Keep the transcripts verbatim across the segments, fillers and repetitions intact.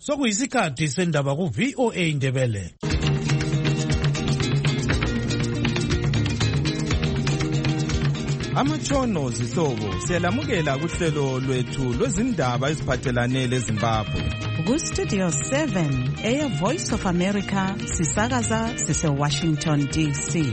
Sokuyisikhathi sendaba ku V O A Ndebele. Amatshono zihlobo siyalamukela kuhlelo lwethu lwezindaba eziphathelane leZimbabwe. Ku Studio seven eya Voice of America sisakaza sise Washington D C.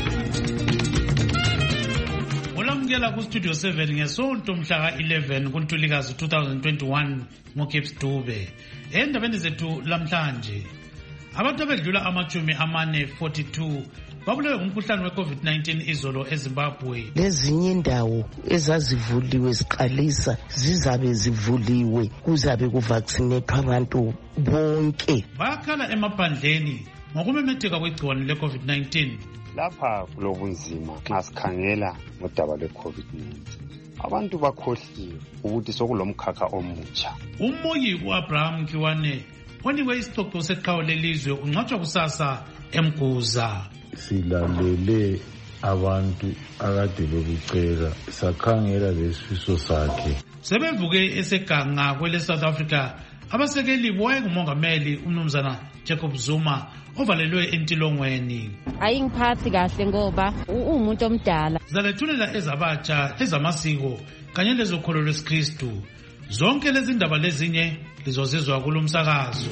Ulamukela ku Studio seven ngesonto mhla ka eleven kuNtulikazi twenty twenty-one ngoKips Dube. Endabeni zethu lamhlanje abantu abedlula amachumi amane forty-two babulewe ngumkhuhlane we-COVID nineteen izolo eZimbabwe. Lezinye indawo ezazivuliwe ziqalisa zizabe zivuliwe kuzabe kuvaccinate abantu bonke. Bakhala emaphandleni ngokumemetheka kwegciwane le-COVID nineteen. Lapha kulobunzima nxa sikhangela ngodaba lwe-COVID nineteen. Abantu bakhohliwe ukuthi sokulomkhakha omutsha. Umoyi u-Abraham Kiwane onikwe isicoco seqhawe lelizwe ungcwatshwa kusasa eMguza. Silalele abantu akade bekucela sakhangela lesifiso sakhe. Sebevuke eseganga kwele South Africa abasekeli boye ngumongameli umnumzana Jacob Zuma ovalelwe entilongweni. Ayingiphathi kahle ngoba umuntu omdala. Zalethulela ezabatsha ezamasiko kanye lezokholo lwesikristu. Zonke lezi ndaba lezinye lizozizwa kulomsakazo.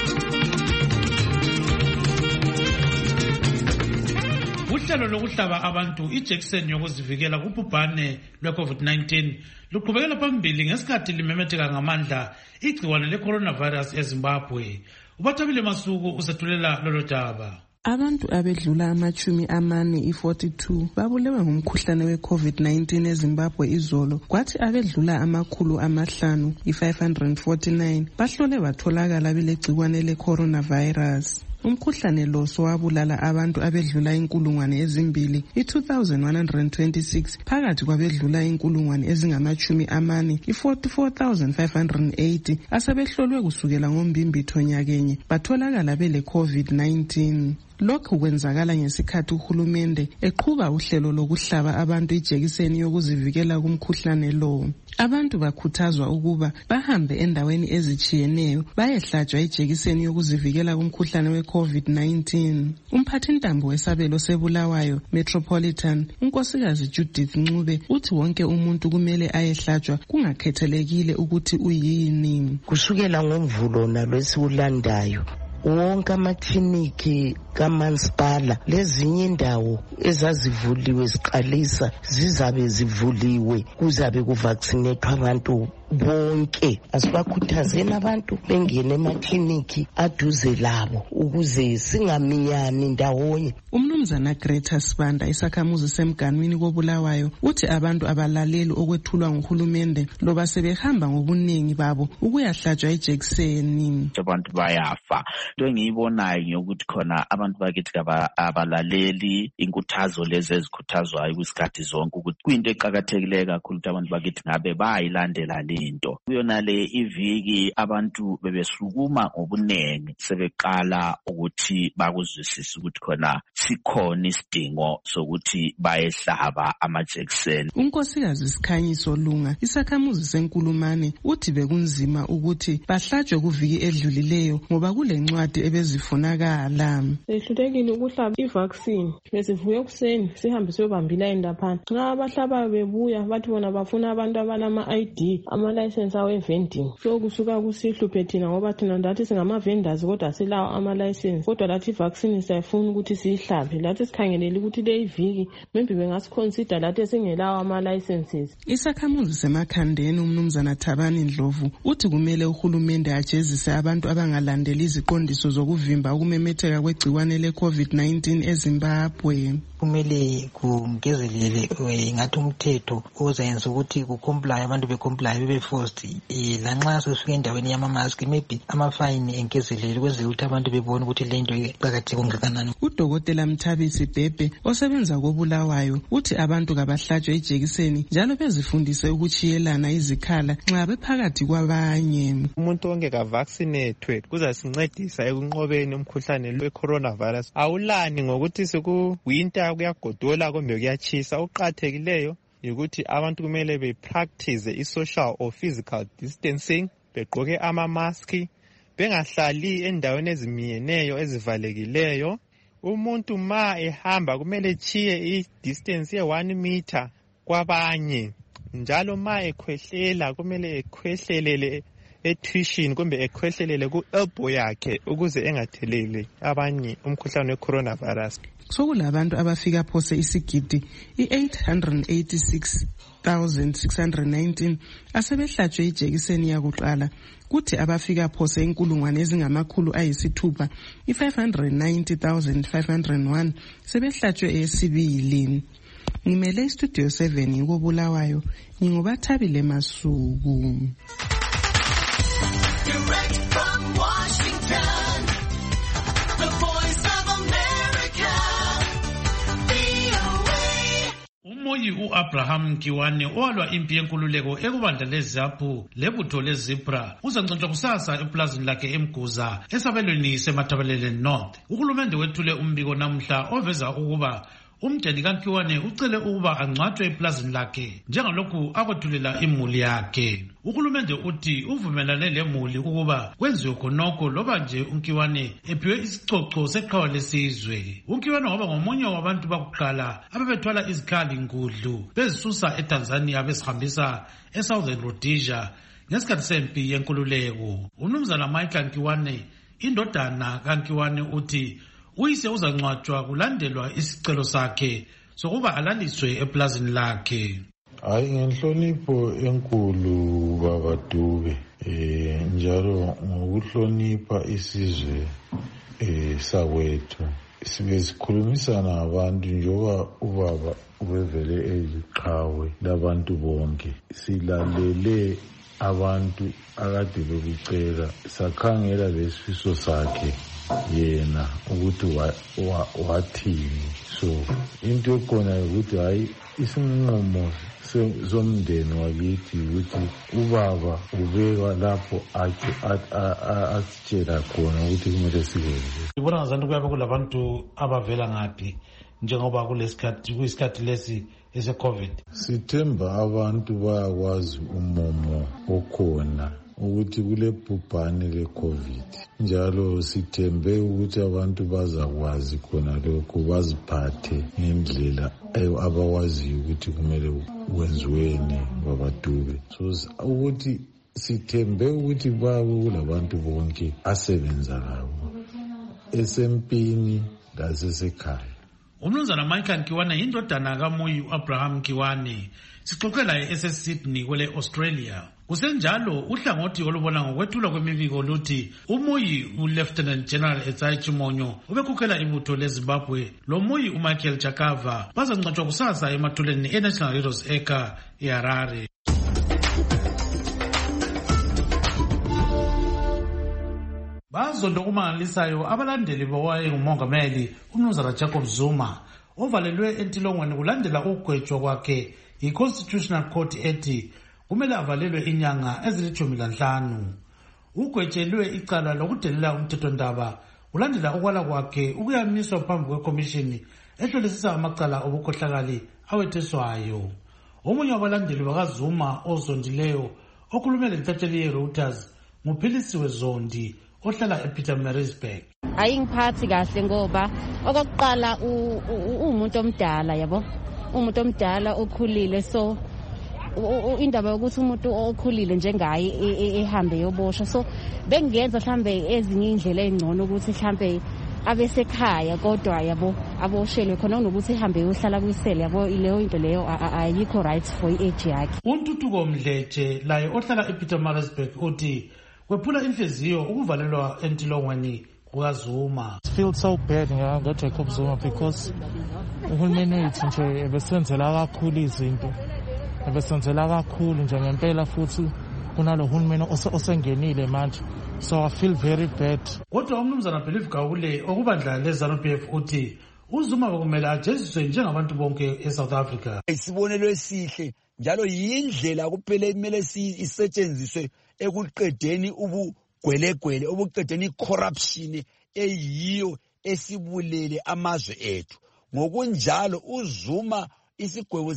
Uhlelo lokuhlaba abantu ijekiseni yokuzivikela kubhubhane lwe-COVID nineteen luqhubekela phambili ngesikhathi limemetheka ngamandla igciwane le-coronavirus eZimbabwe. Ubathabile Masuku usethulela lolo daba. Abantu abedlula amachumi amane i-forty-two babulewe ngumkhuhlane we-COVID nineteen eZimbabwe izolo, kwathi abedlula amakhulu amahlanu i-five hundred forty-nine bahlole batholakala belegciwane le-coronavirus. Umkhuhlane lo sowabulala abantu abedlula inkulungwane ezimbili i-two thousand one hundred twenty-six phakathi kwabedlula inkulungwane ezingamachumi amane i-forty-four thousand five hundred eighty asebehlolwe kusukela ngombimbitho nyakenye batholakala bele-COVID nineteen. Lokhu kwenzakala ngesikhathi uhulumende eqhuba uhlelo lokuhlaba abantu ijekiseni yokuzivikela kumkhuhlane lo. Abantu bakhuthazwa ukuba bahambe endaweni ezitshiyeneyo bayehlatshwa ijekiseni yokuzivikela kumkhuhlane we-COVID nineteen. Umphathintambo wesabelo sebulawayo Metropolitan unkosikazi Judith Ncube uthi wonke umuntu kumele ayehlatshwa kungakhethelekile ukuthi uyini. Kusukela ngoMvulo nalwesiwulandayo wonke amakliniki kamasipala lezinye indawo ezazivuliwe ziqalisa zizabe zivuliwe kuzabe kuvaccinate abantu bonke. Asibakhuthazeni abantu bengene emakliniki aduze labo ukuze singaminyani ndawonye. Umnumzana Greta Sibanda isakhamuzi semganwini kobulawayo uthi abantu abalaleli okwethulwa nguhulumende loba sebehamba ngobuningi babo ukuyahlatshwa ijekiseni. Abantu bayafa. Into engiyibonayo ngiyokuthi khona abantu bakithi abalaleli inkuthazo lezi ezikhuthazwayo kwisikhathi zonke ukuthi kuyinto eqhakathekileyo kakhulu ukuthi abantu bakithi ngabe bayilandela into. Kuyona le iviki abantu bebesukuma ngobunengi sebeqala ukuthi bakuzwisise ukuthi khona sikhona isidingo sokuthi bayehlaba amajekiseni. Unkosikazi Sikhanyiso Lunga isakhamuzi senkulumane uthi bekunzima ukuthi bahlatshwe kuviki edlulileyo ngoba kule ncwadi ebezifunakala. Sehlulekile ukuhlaba i-vaccine. Besivuye kuseni sihambe siyobambila endaphana. Nxa abahlaba bebuya bathi bona bafuna abantu abalama I D ama-license awe-vending. So kusuka kusihluphe thina ngoba thina ndathi singama-vendors kodwa silawo ama-license. Kodwa lathi i-vaccine sayifuna ukuthi siyihlabe. Lathi sikhangelele ukuthi le iviki maybe bengasiconsider lathi singelawo ama-licenses. Isakhamuzi semakhandeni umnumzana Thabani Ndlovu uthi kumele uhulumende ajezise abantu abangalandeli iziqondiso zokuvimba ukumemetheka kwegciwane le-COVID nineteen eZimbabwe. Kumele kungezelele ngathi umthetho ozayenza ukuthi kucomply abantu becomply bebe forced eh lanxa sesifika endaweni yama-mask maybe amafine engezelele kwenzela ukuthi abantu bebone ukuthi le nto iqakatheke kangakanani. Udokotela Mthabisi Bhebhe osebenza kobulawayo uthi abantu kabahlatshwe ijekiseni njalo bezifundise ukuchiyelana izikhala nxa bephakathi kwabanye. Umuntu onke ka vaccinate kuzasincedisa ekunqobeni umkhuhlane we-coronavirus. Awulani ngokuthi siku winter kuyagodola kumbe kuyachisa. Uqathekileyo ukuthi abantu kumele be practice i-social or physical distancing, begqoke ama-mask, bengahlali endaweni ezimiyeneyo ezivalekileyo. Umuntu ma ehamba kumele chiye i-distance ye one meter kwabanye. Njalo ma ekhwehlela kumele ekhwehlelele etuition kumbe ekhwehlelele ku-elbow yakhe ukuze engatheleli abanye umkhuhlane we-coronavirus. Sokulabantu abafika phose isigidi i-eight hundred eighty-six thousand six hundred nineteen asebehlatshwe ijekiseni yakuqala, kuthi abafika phose inkulungwane ezingamakhulu ayisithupha i-five hundred ninety thousand five hundred one sebehlatshwe eyesibili. Ngimele istudio seven ngikobulawayo, ngingubathabile Masuku. Direct from Washington, the voice of America, V O A. Umoyi u-Abraham Mkiwane owalwa impi yenkululeko ekubandla lezaphu lebutho lezibra uzancontshwa kusasa eplazini lakhe eMguza esabelweni seMathabelele North. Uhulumende wethule umbiko namhla oveza ukuba umdeni kaNkiwane ucele ukuba angcwatshwe eplazini lakhe njengalokhu akwethulela imuli yakhe. Uhulumende uthi uvumelane lemuli ukuba kwenziwe khonokho loba nje uNkiwane ephiwe isicoco seqhawe lesizwe. uNkiwane waba ngomunye wabantu bakuqala ababethwala izikhali ngudlu bezisusa eTanzania bezihambisa eSouthern Rhodesia ngesikhathi sempi yenkululeko. Umnumzana Michael Nkiwane, indodana kaNkiwane, uthi uyise uzangcwatshwa kulandelwa isicelo sakhe sokuba alaliswe eplazini lakhe. Hayi, ngenhlonipho enkulu baba Dube, eh njalo ngokuhlonipha isizwe eh sakwethu sibe sikhulumisana abantu njoba ubaba ubevele eziqhawe labantu bonke. Silalele abantu akade bekucela, sakhangela lesifiso sakhe yena ukuthi wathini. So into ekhona ukuthi hayi isinqumo somndeni wakithi ukuthi ubaba ubeka lapho asitshela khona ukuthi kumele sikwenze. Ngibona ngazathi kuyabe kulabantu abavela ngaphi njengoba kulesikhathi kuyisikhathi lesi ese-COVID? Sithemba abantu bayakwazi umumo okhona ukuthi kule bhubhane le-COVID, njalo sithembe ukuthi abantu bazakwazi khona lokho, baziphathe ngendlela abawaziyo ukuthi kumele kwenziweni baba Dube. So ukuthi sithembe ukuthi babe kulabantu bonke asebenza labo esempini lasesekhaya. Umnumzana Michael Nkiwane indodana kaMoyi u-Abraham Nkiwane, sixoxe laye ese-Sydney kwele Australia. Kusenjalo uhlangothi olubona ngokwethulwa kwemibiko luthi uMoyi u-Lieutenant General Etsai Chimonyo ubekhokhela ibutho leZimbabwe lo Moyi uMichael Chakava bazangcwatshwa kusasa emathuleni eNational Heroes Acre eHarare. Bazondo kumangalisayo abalandeli bawaye ngumongameli umnumzana Jacob Zuma ovalelwe entilongweni kulandela ukugwetshwa kwakhe i-Constitutional Court ethi kumele avalelwe inyanga ezilithumi lanhlanu. Ugwetshelwe icala lokudelela umthethondaba kulandela ukwala kwakhe ukuyamiswa phambi kwekomishini ehlolisisa amacala obukhohlakali awetheswayo. Omunye wabalandeli bakaZuma ozondileyo okhulumele lentatsheli ye-Reuters nguPhilisiwe Zondi ohlala ePietermaritzburg. Ayingiphathi kahle ngoba okokuqala umuntu omdala yabo, umuntu omdala okhulile, so indaba yokuthi umuntu okhulile njengaye ehambe yoboshwa, so bengenza mhlambe ezinye indlela ezingcono ukuthi mhlambe abesekhaya kodwa yabo aboshelwe khona nokuthi ehambe yohlala kwisele yabo. Ileyo into leyo ayikho right for i-age yakhe. uNtuthuko Mdletshe laye ohlala ePietermaritzburg uthi kwephula inhliziyo ukuvalelwa entilongweni kukaZuma. I feel so bad ngaJacob Zuma because uhulumeni wethu nje ebesenzela kakhulu izinto, ebesenzela kakhulu nje ngempela, futhi kunalo hulumeni osengenile manje, so I feel very bad. Kodwa umnumzana Believe Gawule okubandla leZANU P F uthi uZuma bekumele ajeziswe njengabantu bonke eSouth Africa. Isibonelo esihle njalo yindlela kuphela imele isetshenziswe ekuqedeni ubugwelegwele, obuqedeni corruption eyiyo esibulele amazwe ethu. Ngokunjalo uZuma isigwebo sakhe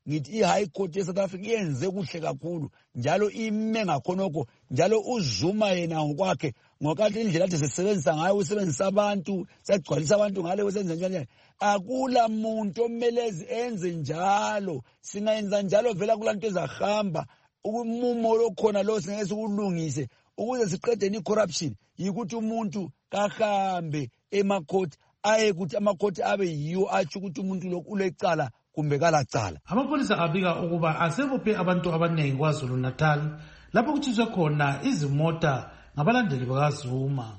ngithi i-high court ye-South Africa yenze kuhle kakhulu njalo ime ngakhonokho njalo uzuma yena ngokwakhe ngokathi indlela athi sisebenzisa ngayo usebenzisa abantu sagcwalisa abantu ngale usenza njalo akula muntu omelezi enze njalo singayenza njalo vela kulanto ezahamba ukumumo lokhona lo singeke sikulungise ukuze siqedeni i-corruption yikuthi umuntu kahambe emakhoti aye ukuthi amakhoti abe yiwo atsho ukuthi umuntu lo ulecala kumbe kalacala. Amapolisa abika ukuba asebophe abantu abaningi kwaZulu Natal lapho kuthuswe khona izimota ngabalandeli bakaZuma.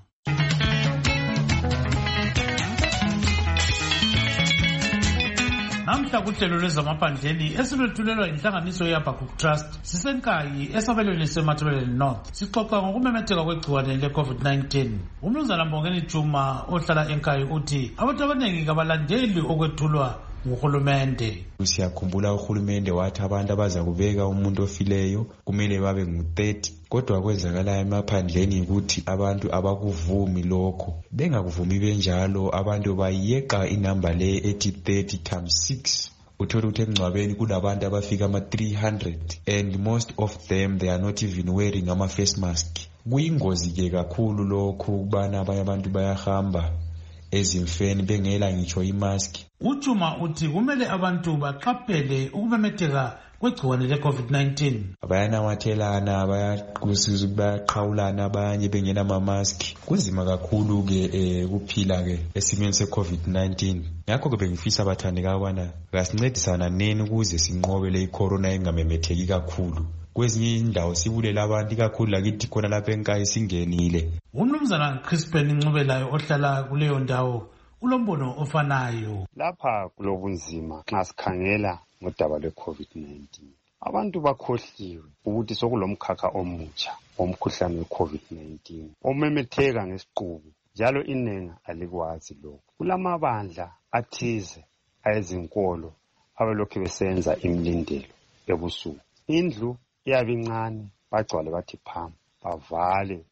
Namhla kuhlelo lwezamaphandleni esilwethulelwa inhlanganiso yeHabakkuk Trust sisenkayi esabelweni seMatabeleland North sixoxa ngokumemetheka kwegciwane le-COVID nineteen. Umnumzana Mbongeni Juma ohlala enkayi uthi abantu abaningi kabalandeli okwethulwa nguhulumende. Siyakhumbula uhulumende wathi abantu abaza kubeka umuntu ofileyo kumele babe ngu-thirty kodwa kwenzakala emaphandleni ukuthi abantu abakuvumi lokho bengakuvumi benjalo abantu bayeqa inamba le ethi thirty times six uthola ukuthi emngcwabeni kunabantu abafika ama-three hundred and most of them they are not even wearing ama-face mask. Kuyingozi-ke kakhulu lokhu ukubana abanye abantu bayahamba ezimfeni bengela ngitsho imask. Ujuma uthi kumele abantu baqaphele ukumemetheka kwegciwane le-COVID nineteen. Bayanamathelana, bayakusiza bayaqhawulana abanye bengena ama-mask. Kunzima kakhulu-ke eh, kuphila-ke esimeni se-COVID nineteen. Ngakho-ke bengifisa abathandekayo ukubana kasincedisana nini ukuze sinqobe le corona engamemetheki kakhulu. Kwezinye indawo sibulela abantu ikakhulu lakithi khona lapha enkayi singenile. Umnumzana Crispin Ncubelayo ohlala kuleyo ndawo ulombono ofanayo. Lapha kulobunzima nxa sikhangela ngodaba lwe-COVID nineteen. Abantu bakhohliwe ukuthi sokulomkhakha omutsha omkhuhlane we-COVID nineteen omemetheka ngesiqubu njalo inenga alikwazi lokho. Kulamabandla athize ayezinkolo abelokhu besenza imlindelo ebusuku. Indlu iyabincane bagcwale bathi phambi bavale.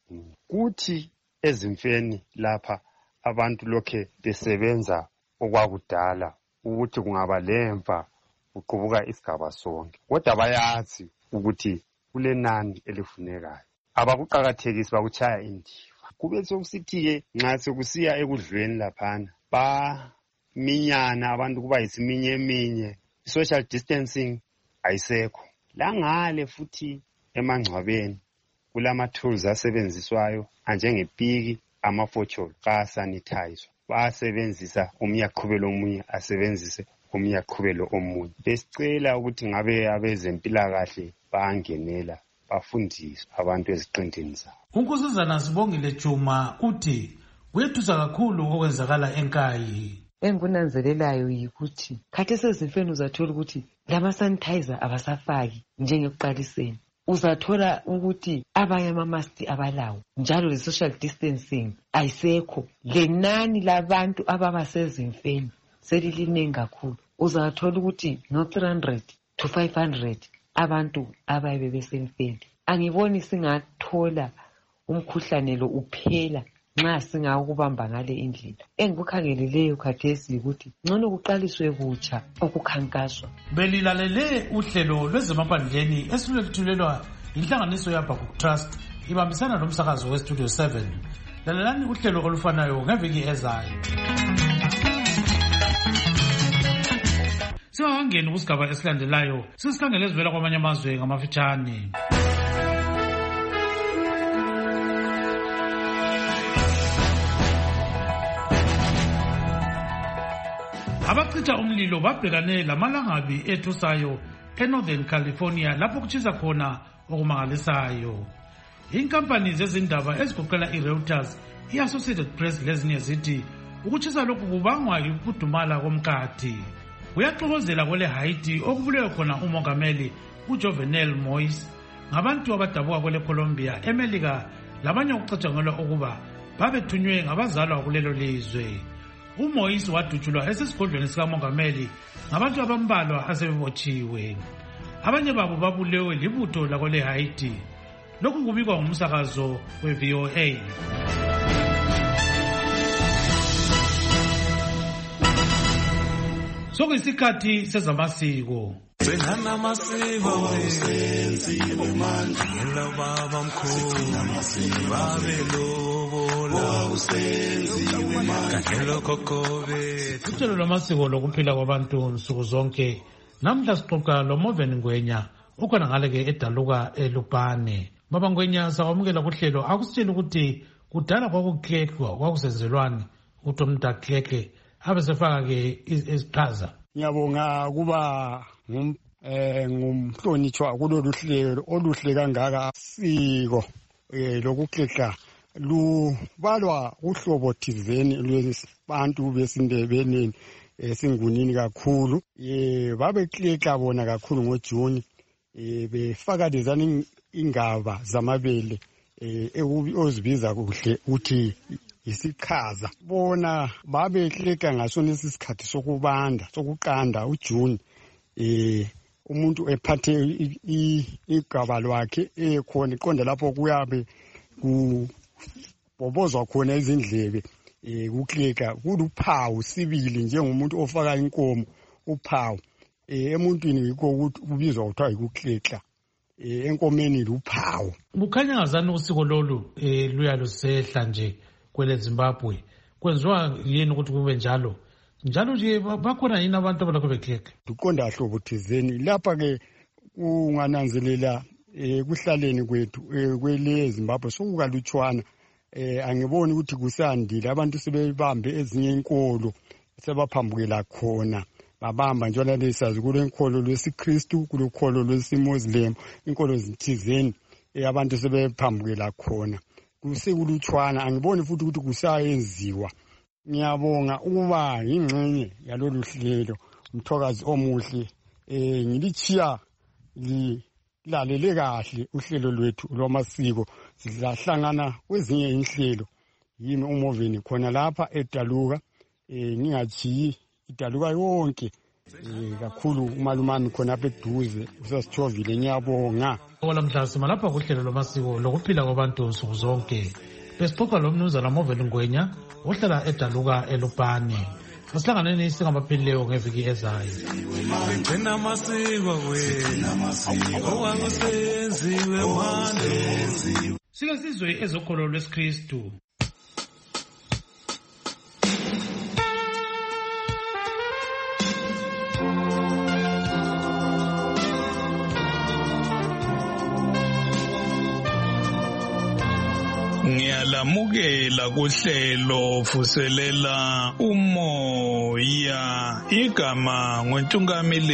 Kuthi ezimfeni lapha abantu lokhe besebenza okwakudala ukuthi kungaba lemva uqubuka isigaba sonke. Kodwa bayazi ukuthi kulenani elifunekayo. Abakuqakathekisi bakuchaya indiva. Kube sokusithi-ke nxa sekusiya ekudlweni laphana baminyana abantu kuba yisiminye eminye. Social distancing ayisekho. Langale futhi emangcwabeni kulama-tools asebenziswayo anjengepiki amafotsholo ka-sanitizer. Basebenzisa omunye aqhubele omunye asebenzise omunye aqhubele omunye. Besicela ukuthi ngabe abezempilakahle bangenela bafundise abantu eziqintini zabo. Unkosazana Sibongile Juma uthi kuyethusa kakhulu okwenzakala enkayi. Engikunanzelelayo yikuthi khathesi ezimfeni uzathola ukuthi lama-sanitizer abasafaki njengekuqaliseni. Uzathola ukuthi abanye ama-mask abalawo njalo le-social distancing ayisekho. Lenani labantu ababa sezimfeni selilinengi kakhulu. Uzathola ukuthi no-three hundred to five hundred abantu ababe besemfeni. Angiboni singathola umkhuhlane lo uphela nxa singakubamba ngale indlela. Engikukhangeleleyo khathesi ukuthi ngcono kuqaliswe kutsha okukhankaswa. Belilalele uhlelo lwezemaphandleni esilwethulelwa inhlanganiso yeHabakkuk Trust ibambisana nomsakazo weStudio seven. Lalelani uhlelo olufanayo ngeviki ezayo. Singakangeni kusigaba esilandelayo sisikhangele ezivela kwamanye amazwe ngamafitshane. Abachitha umlilo babhekane lamalangabi ethusayo eNorthern California lapho kuchisa khona okumangalisayo. Inkampani zezindaba ezigoqela iReuters, iAssociated Press lezinye zithi ukuchisa lokhu kubangwa yikudumala komkhathi. Kuyaxokozela kwele Haiti okubulewe khona umongameli uJovenel Moise ngabantu abadabuka kwele Colombia, eMelika labanye okucatshangelwa ukuba babethunywe ngabazalwa kulelo lizwe. uMoise wadutshulwa esesigodlweni sikamongameli ngabantu abambalwa asebebotshiwe. Abanye babo babulewe libutho lakole Haiti. Lokhu kubikwa ngumsakazo we-V O A. Sokuyisikhathi sezamasiko. Senana masiva sensiwe manje ngela baba mkhulu babelobola sensiwe manje ngelo kokobe uhlelo lwamasiko lokuphila kwabantu nsuku zonke. Namhla sixoxa loMoven Ngwenya ukhona ngale ke edaluka eLupane. Baba Ngwenya sawamukela kuhlelo. Akusitshela ukuthi kudala kwakuklekwa kwakusenzelwani ukuthi umuntu akleke abe sefaka ke isiqhaza. Ngiyabonga kuba ngum eh ngumhlonitshwa kulolu hlelo oluhle kangaka siko eh lokuklekla lubalwa uhlobo thizeni lwebantu besindebeni esingunini kakhulu. Eh babekleka bona kakhulu ngoJune eh befaka lezani ingaba zamabele eh ozibiza kuhle uthi isikhaza. Bona babekleka ngasona isikhathi sokubanda sokuqanda uJune eh umuntu ephathe igaba lwakhe ekhona iqonda lapho kuyabe kubobozwa khona izindlebe eh kukleka kuluphawu sibili njengomuntu ofaka inkomo uphawu eh emuntwini yikho ukuthi ubizwa kuthiwa ikukleka eh enkomeni luphawu. Bukhanya ngazani usiko lolu eh luya lusehla nje kwele Zimbabwe kwenziwa yini ukuthi kube njalo njalo nje bakhona yini abantu abalakho bekleka? Duqonda hlobo thizeni lapha ke ungananzelela eh kuhlaleni kwethu kwele Zimbabwe sokukalutshwana eh angiboni ukuthi kusandile abantu sebebambe ezinye inkolo sebaphambukela khona babamba njalo lesazi kule inkolo lwesiKristu kulokholo lwesiMuslim inkolo zithizeni abantu sebephambukela khona kusekulutshwana angiboni futhi ukuthi kusayenziwa. Ngiyabonga ukuba ingxenye yalolu hlelo umthokazi omuhle eh ngilichiya lilalele kahle uhlelo lwethu lwamasiko sizahlangana kwezinye inhlelo yimi uMoven khona lapha edaluka eh ningachiyi idaluka yonke eh kakhulu umalumami khona apha eduze usasithovile. Ngiyabonga olamhlanje malapha kuhlelo lwamasiko lokuphila kwabantu nsuku zonke. Besixoxa lomnumzana Moven Ngwenya ohlala edaluka eLupane. Asihlanganeni isingabaphilileyo ngeviki ezayo. Ngena amasiko wena okwakusenziwe manje. Sike sizwe ezokholo lwesiKristu. Ngiyalamukela kuhlelo vuselela umoya igama ngoNtungamili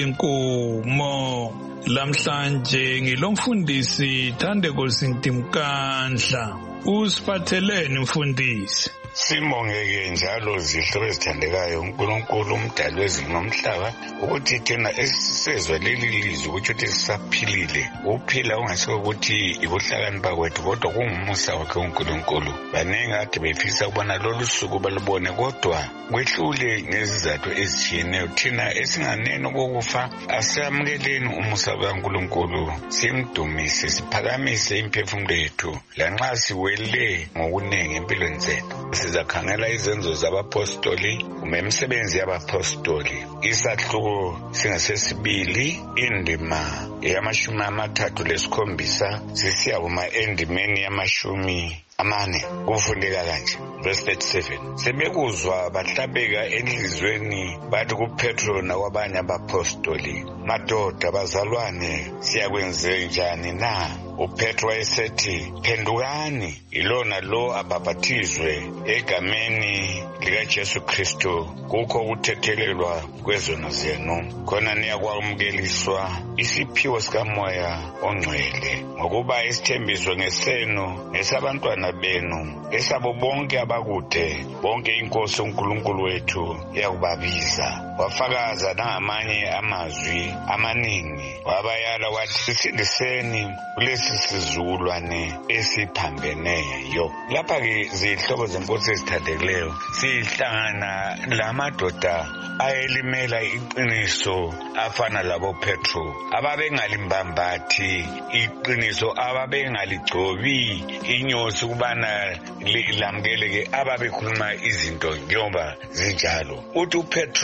Nkomo. Lamhlanje ngilomfundisi Thandeko Sintimkandla. Usiphatheleni mfundisi? Simongeke njalo zihlo ezithandekayo uNkulunkulu umdali wezulu nomhlaba ukuthi thina esizwe leli lizwi ukuthi sisaphilile uphila ungasiko ukuthi ibuhlakanipha kwethu kodwa kungumusa wakhe uNkulunkulu. Baningi ade befisa ukubona lolu suku balubone kodwa kwehlule ngezizathu ezitshiyeneyo. Thina esinganeno kokufa asiyamukeleni umusa kaNkulunkulu simdumise siphakamise imphefumulo yethu lanxa siwele ngokunengi empilweni zethu. Sizakhangela izenzo zabapostoli umemisebenzi yabapostoli isahluko singasesibili indima yamashumi amathathu lesikhombisa sisiya kuma endimeni yamashumi amane kufundeka kanje verse thirty-seven. Sebekuzwa bahlabeka enhlizweni bathi kuPetro nakwabanye abapostoli, madoda bazalwane siyakwenze njani na? uPetro wayesethi phendukani ilona lo abhabhathizwe egameni likaJesu Kristu kukho ukuthethelelwa kwezono zenu khona niyakwamukeliswa isiphiwo sikamoya ongcwele ngokuba isithembiso ngesenu ngesabantwana benu esabo bonke abakude bonke inkosi uNkulunkulu wethu yakubabiza. Wafakaza nangamanye amazwi amaningi wabayala wathi sisindiseni kulesi sizukulwane esiphambeneyo. Lapha ke zihlobo zenkosi ezithathekileyo sihlangana lamadoda ayelimela iqiniso afana labo Petro ababengalimbambathi iqiniso ababengaligcobi inyosi ukubana lamkeleke ababekhuluma izinto njengoba zinjalo. Uthi uPetro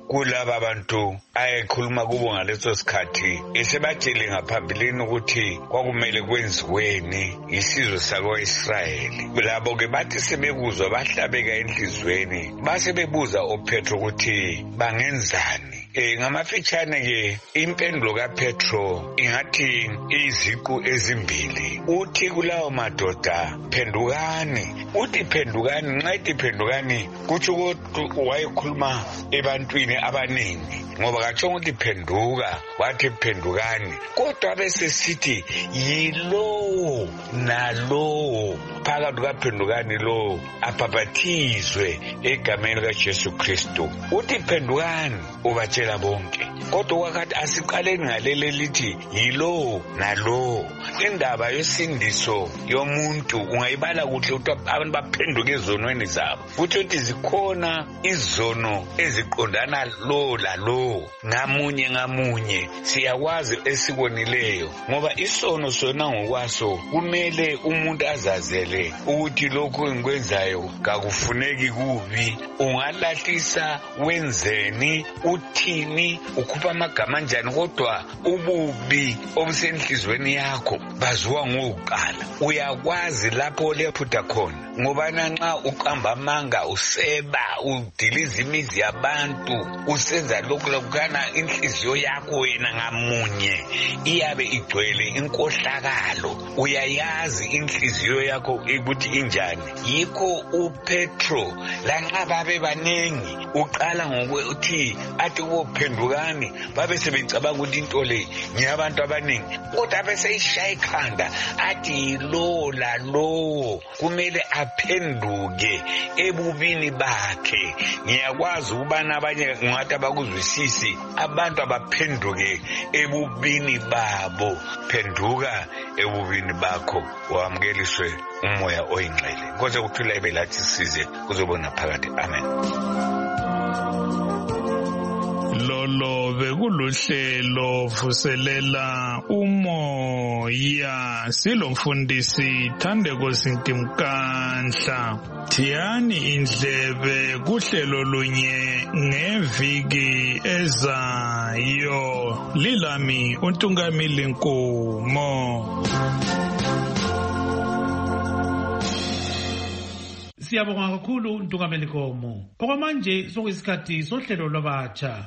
kulaba abantu ayekhuluma kubo ngaleso sikhathi esebatshele ngaphambilini ukuthi kwakumele kwenziweni isizwe sako-Israyeli. Labo-ke bathi sebekuzwa bahlabeka enhlizweni base bebuza uPetro ukuthi bangenzani. Eh ngamafitshane ke impendulo kaPetro ingathi iziqu ezimbili. Uthi kulawo madoda phendukani, uthi phendukani, nxa ithi phendukani kutsho ukuthi wayekhuluma ebantwini abaningi ngoba katsho ukuthi phenduka wathi phendukani, kodwa bese sithi yilo nalo phakathi kaphendukani lo aphapathizwe egameni kaJesu Kristu. Uthi phendukani ubatshela bonke, kodwa wakathi asiqaleni ngalele lithi yilo nalo. Indaba yosindiso yomuntu ungayibala kuhle ukuthi abantu baphenduke ezonweni zabo, futhi ukuthi zikhona izono eziqondana lo lalo ngamunye ngamunye. Siyakwazi esikonileyo ngoba isono sona ngokwaso kumele umuntu azazele ukuthi lokho engikwenzayo kakufuneki kubi. Ungalahlisa wenzeni, uthini, ukhupha amagama njani, kodwa ububi obusenhlizweni yakho baziwa ngokuqala. Uyakwazi lapho lephutha khona ngoba nxa uqamba amanga, useba, udiliza imizi yabantu, usenza lokhu lokana, inhliziyo yakho wena ngamunye iyabe igcwele inkohlakalo. Uyayazi inhliziyo yakho ukuthi injani. Yikho uPetro lanxa babe banengi uqala ngokuthi athi kuphendukani babe sebecabanga ukuthi into le ngiyabantu abaningi, kodwa bese ishaya ikhanda athi lo la lo kumele aphenduke ebubini bakhe. Ngiyakwazi ukubana abanye ngathi abakuzwisisi, abantu abaphenduke ebubini babo. Phenduka ebubini bakho wamukeliswe umoya oyingcwele. Nkosi ukuphila ibe lathi size kuzobona phakathi. Amen. Lolo bekuluhlelo vuselela umoya, silomfundisi Thandeko Sintimkanhla. Thiyani indlebe kuhlelo lunye ngeviki ezayo. Lilami uNtungamili Nkomo. Siyabonga kakhulu Ntungameli Nkomo. Okwamanje sokuyisikhathi sohlelo lwabatsha.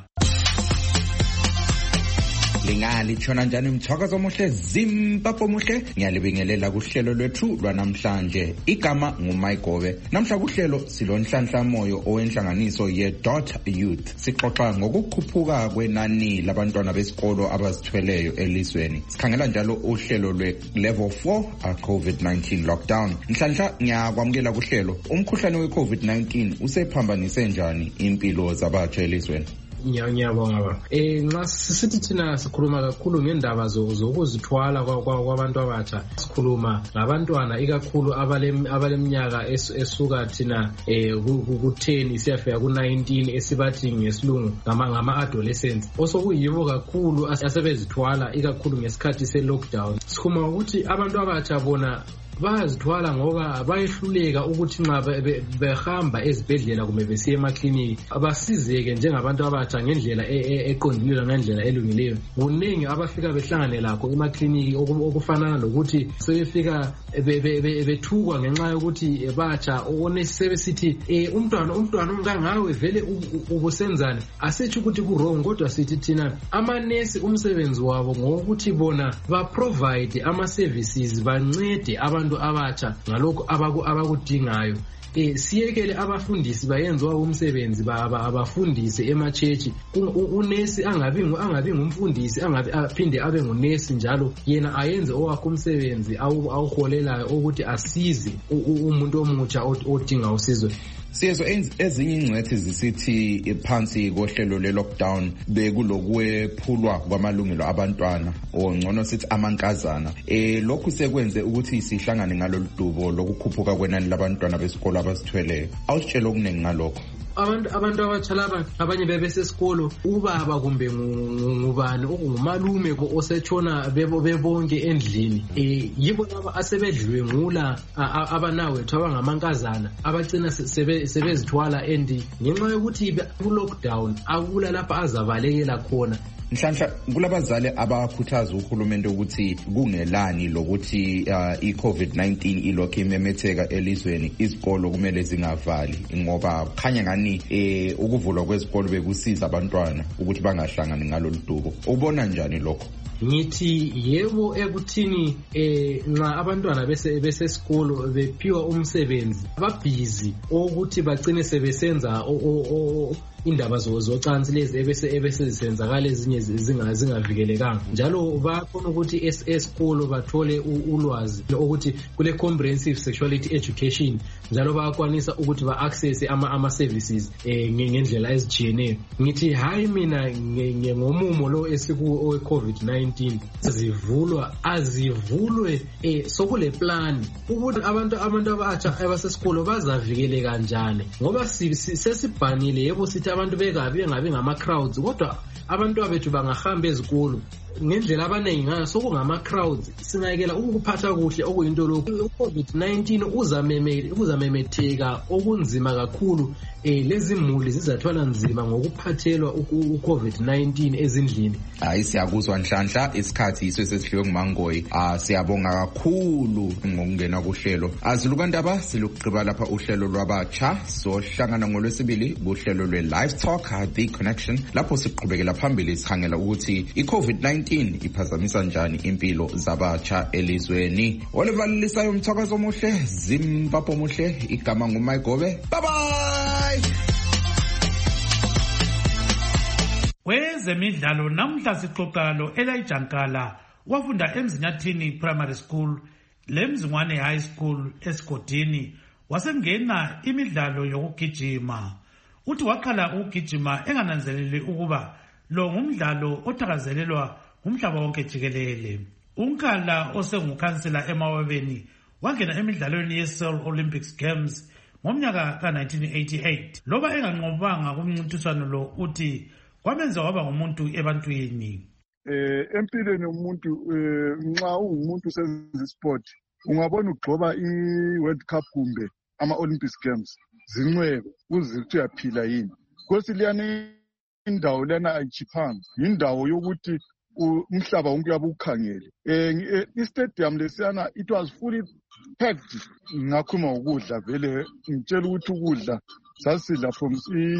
Lingali tshona njani mthwakazo omuhle Zimbabwe omuhle, ngiyalibingelela kuhlelo lwethu lwanamhlanje. Igama nguMayigobe. Namhla kuhlelo silonhlanhla moyo owenhlanganiso ye Dot Youth. Sixoxa ngokukhuphuka kwenani labantwana besikolo abazithweleyo elizweni. Sikhangela njalo uhlelo lwe level four a COVID nineteen lockdown. Nhlanhla ngiyakwamukela kuhlelo. Umkhuhlane we COVID nineteen usephambanise njani impilo zabatsha elizweni? Ngiyabonga baba. Eh nxa sithi thina sikhuluma kakhulu ngendaba zokuzithwala kwabantu abatsha, sikhuluma ngabantwana ikakhulu abaleminyaka esuka thina eh ku ten isiyafika ku nineteen esibathi ngesilungu ngama adolescents. Osokuyibo kakhulu asebezithwala ikakhulu ngesikhathi se lockdown. Sikhuluma ukuthi abantu abatsha bona bazithwala ngoba bayehluleka ukuthi nxa behamba ezibhedlela kumbe besiye emakliniki abasizeke njengabantu abatsha ngendlela eqondileyo ngendlela elungileyo. Kuningi abafika behlangane lakho emakliniki okufanana lokuthi sebefika bethukwa ngenxa yokuthi batsha onesebesithi umntwana umntwana ungangawe vele ubusenzani. Asitsho ukuthi ku wrong, kodwa sithi thina amanesi umsebenzi wabo ngokuthi bona ba provide ama services, bancede abantu abatsha ngalokho abakudingayo. Eh siyekele abafundisi bayenziwa umsebenzi baba abafundise emachechi. Unesi angabi angabi ngumfundisi, angabi aphinde abe ngunesi njalo, yena ayenze owakhe umsebenzi awuholelayo ukuthi asize umuntu omutsha odinga usizo. Siyezo ezinye ingcwethi zisithi phansi kohlelo le lockdown bekulokwephulwa kwamalungelo abantwana, ongcono sithi amankazana. Eh lokhu sekwenze ukuthi sihlangane ngalolu dubo lokukhuphuka kwenani labantwana besikolo abasithweleyo. Awusitshela okuningi ngalokho. abantu abantu abatshalaba abanye bebesesikolo ubaba kumbe ngubani ongumalume osetshona bebonke endlini eh yibo laba asebedliwe ngula abanawethu abangamankazana abagcina sebezithwala endi ngenxa yokuthi ku lockdown akula lapha azabalekela khona. Nhlanhla kulabazali abakhuthaza uhulumende ukuthi kungelani lokuthi uh, i-COVID nineteen ilokhu imemetheka elizweni izikolo kumele zingavali ngoba khanya ngani eh ukuvulwa kwezikolo bekusiza abantwana ukuthi bangahlangani ngalolu dubo. Ubona njani lokho? Ngithi yebo ekuthini eh nxa abantwana bese besesikolo bephiwa umsebenzi ababhizi ukuthi bagcine sebesenza indaba zocansi lezi ebese ebese zisenzakala ezinye zingavikelekanga njalo bakhona ukuthi esikolo bathole ulwazi ukuthi kule comprehensive sexuality education njalo bayakwanisa ukuthi ba access ama ama services eh ngendlela ezijiyeneyo. Ngithi hayi mina ngomumo lo esiku we COVID nineteen zivulwa azivulwe eh sokule plan ukuthi abantu abantu abatsha abasesikolo bazavikeleka kanjani ngoba sesibhanile yebo sithi abantu bekabi ngabe ngama crowds kodwa abantu abethu bangahamba ezikolo ngendlela abaningi ngayo sokungama crowds singayekela ukuphatha kuhle okuyinto lokho COVID nineteen uzamemele uzamemetheka okunzima kakhulu eh lezi muli zizathwala nzima ngokuphathelwa uCovid nineteen ezindlini. Hayi siyakuzwa Nhlanhla isikhathi iswe sesihliwe nguMangoyi. Ah siyabonga kakhulu ngokungena kuhlelo. Azilukandaba silukuqhiba lapha uhlelo lwabatsha sohlangana ngolwesibili kuhlelo lwe Live Talk The Connection lapho siqhubekela phambili sihangela ukuthi iCovid nineteen iphazamisa njani impilo zabatsha elizweni. Olevalisayo umthakazo omuhle Zimbabwe omuhle igama nguMayigobe. Bye bye. Kwezemidlalo namhla sixoxa lo Elijah Nkala wafunda eMzinyathini Primary School leMzingwane High School esigodini wasengena imidlalo yokugijima. Uthi waqala ukugijima engananzeleli ukuba lo ngumdlalo othakazelelwa umhlaba wonke jikelele. Unkala osengukhansela eMawabeni wangena emidlalweni ye-Seoul Olympics Games ngomnyaka ka nineteen eighty-eight. Loba enganqobanga kumncintiswano lo uthi kwamenza waba ngumuntu ebantwini. Eh empilweni umuntu nxa ungumuntu senze sport ungabona ugcoba i-World Cup kumbe ama-Olympics Games zinwebe uzithi uyaphila yini. Kosi liyani indawo lana ayichiphanga indawo yokuthi umhlaba wonke uyabukhangele. Eh i-stadium lesiyana it was fully packed. Ngakhuluma ukudla vele ngitshela ukuthi ukudla sasidla from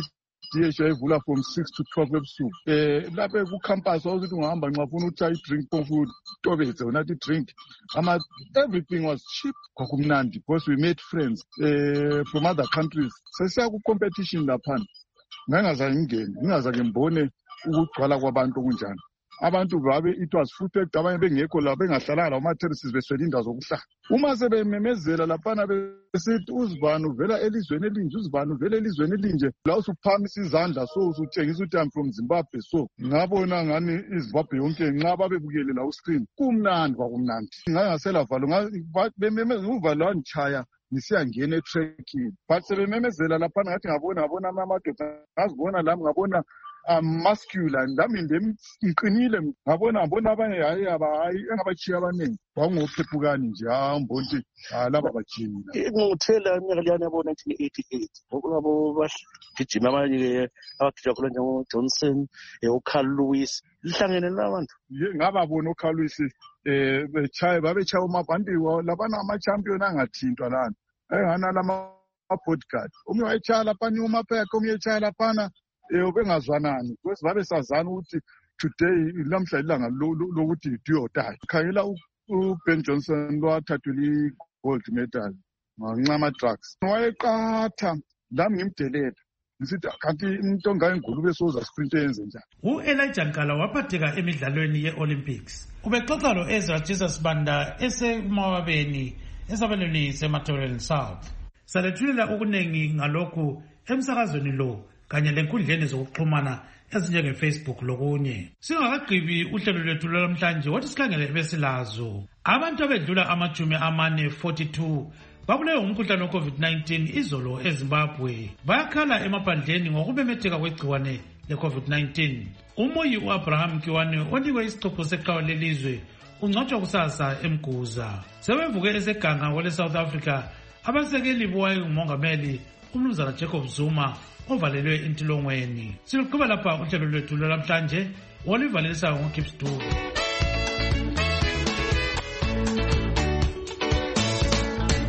D H ivula from six to twelve ebusuku. Eh lapha ku campus ukuthi ungahamba nxa ufuna ukuthi drink food tobetse unathi drink ama everything was cheap kwakumnandi because we made friends eh from other countries. Sesiya ku competition lapha ngangazange ngingene ngingazange ngibone ukugcwala kwabantu kunjani. Abantu babe it was full packed abanye bengekho la bengahlalanga la ma-terraces beswela indawo zokuhlala. Uma sebememezela laphana besithi uzibani uvela elizweni elinje uzibani uvela elizweni elinje la usuphamisa izandla so usutshengisa ukuthi I'm from Zimbabwe so ngabona ngani iZimbabwe yonke nxa babebukele la uscreen kumnandi kwakumnandi ngangasela valo bememeza uvalo wangichaya nisiyangena etrekking but sebememezela laphana ngathi ngabona ngabona amadoda ngazibona lami ngabona um muscular ndami ndemqinile ngabona ngabona abanye hayi abayi engabachiya abaningi wangophepukani nje hambonti laba bajimile ngokuthela iminyaka liyana yabo nineteen eighty-eight ngokulabo bagijima abanye abagijima khona njengo Johnson uCarl Lewis lihlangene labantu ngababona uCarl Lewis eh bechaya babechaya umabhandi labana ama champion angathintwa lana engana lama podcast umwe wayechaya lapha umapheka umye echaya lapha eh ubengazwanani because babe sazana ukuthi today lamhla ilanga lokuthi do or die. Khangela uBen Johnson lwathathula i-gold medal ngancama drugs wayeqatha lami ngimdelela ngisithi kanti into ngayengulube soza sprint yenze njani. U-Elijah Nkala waphatheka emidlalweni ye-Olympics. Ubexoxa lo Ezra Jesus Banda esemawabeni esabelweni seMatabeleland South. Salethulela ukunengi ngalokhu emsakazweni lo kanye lenkundleni zokuxhumana ezinjenge-Facebook lokunye. Singakagqibi uhlelo lwethu lwamhlanje wathi sikhangele besilazo. Abantu abedlula amajumi amane forty-two babulewe ngumkhuhlane we-covid nineteen izolo eZimbabwe bayakhala emaphandleni ngokubemetheka kwegciwane le-covid nineteen. Umoyi u-Abraham Kiwane onikwe isichopho seqhawe lelizwe ungcwatshwa kusasa eMguza. Sebevuke eseganga kwele South Africa abasekeli bowayo umongameli umnumzana Jacob Zuma ovalelwe intilongweni. Siluqhuba lapha uhlelo lwethu lwalamhlanje olivalelisayo ngoKips Dube.